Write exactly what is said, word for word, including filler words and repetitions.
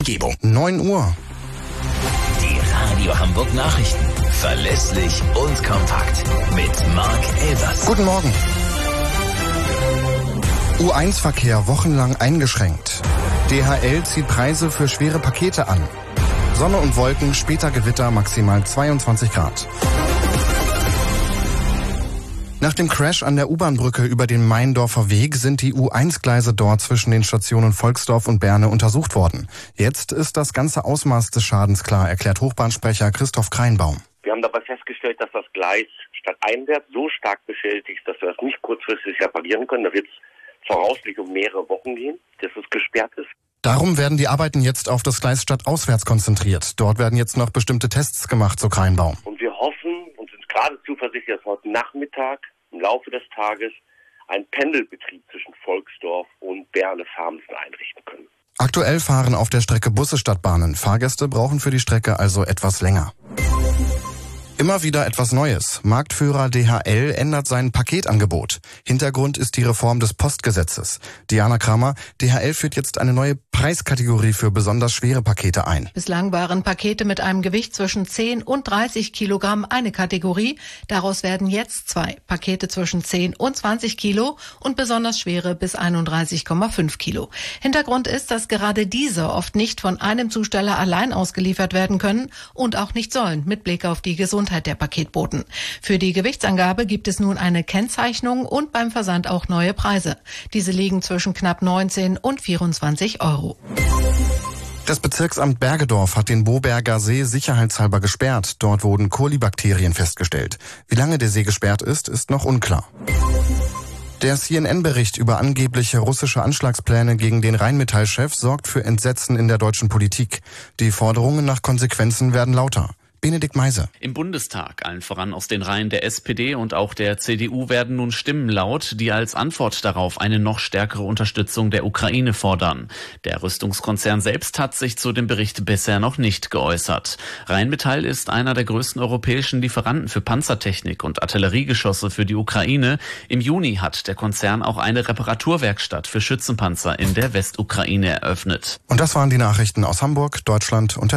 Umgebung. neun Uhr. Die Radio Hamburg Nachrichten. Verlässlich und kompakt. Mit Marc Elvers. Guten Morgen. U eins Verkehr wochenlang eingeschränkt. D H L zieht Preise für schwere Pakete an. Sonne und Wolken, später Gewitter, maximal zweiundzwanzig Grad. Nach dem Crash an der U-Bahn-Brücke über den Meindorfer Weg sind die U eins Gleise dort zwischen den Stationen Volksdorf und Berne untersucht worden. Jetzt ist das ganze Ausmaß des Schadens klar, erklärt Hochbahnsprecher Christoph Kreinbaum. Wir haben dabei festgestellt, dass das Gleis stadteinwärts so stark beschädigt ist, dass wir das nicht kurzfristig reparieren können. Da wird es voraussichtlich um mehrere Wochen gehen, dass es gesperrt ist. Darum werden die Arbeiten jetzt auf das Gleis stadtauswärts konzentriert. Dort werden jetzt noch bestimmte Tests gemacht, so Kreinbaum. Und wir hoffen und sind gerade zuversichtlich, dass wir heute Nachmittag im Laufe des Tages einen Pendelbetrieb zwischen Volksdorf und Berne-Farmsen einrichten können. Aktuell fahren auf der Strecke Busse statt Bahnen. Fahrgäste brauchen für die Strecke also etwas länger. Immer wieder etwas Neues. Marktführer D H L ändert sein Paketangebot. Hintergrund ist die Reform des Postgesetzes. Diana Kramer, D H L führt jetzt eine neue Preiskategorie für besonders schwere Pakete ein. Bislang waren Pakete mit einem Gewicht zwischen zehn und dreißig Kilogramm eine Kategorie. Daraus werden jetzt zwei. Pakete zwischen zehn und zwanzig Kilo und besonders schwere bis einunddreißig Komma fünf Kilo. Hintergrund ist, dass gerade diese oft nicht von einem Zusteller allein ausgeliefert werden können und auch nicht sollen, mit Blick auf die Gesundheit der Paketboten. Für die Gewichtsangabe gibt es nun eine Kennzeichnung und beim Versand auch neue Preise. Diese liegen zwischen knapp neunzehn und vierundzwanzig Euro. Das Bezirksamt Bergedorf hat den Boberger See sicherheitshalber gesperrt. Dort wurden Kolibakterien festgestellt. Wie lange der See gesperrt ist, ist noch unklar. Der C N N-Bericht über angebliche russische Anschlagspläne gegen den Rheinmetall-Chef sorgt für Entsetzen in der deutschen Politik. Die Forderungen nach Konsequenzen werden lauter. Benedikt Meise. Im Bundestag, allen voran aus den Reihen der S P D und auch der C D U, werden nun Stimmen laut, die als Antwort darauf eine noch stärkere Unterstützung der Ukraine fordern. Der Rüstungskonzern selbst hat sich zu dem Bericht bisher noch nicht geäußert. Rheinmetall ist einer der größten europäischen Lieferanten für Panzertechnik und Artilleriegeschosse für die Ukraine. Im Juni hat der Konzern auch eine Reparaturwerkstatt für Schützenpanzer in der Westukraine eröffnet. Und das waren die Nachrichten aus Hamburg, Deutschland und der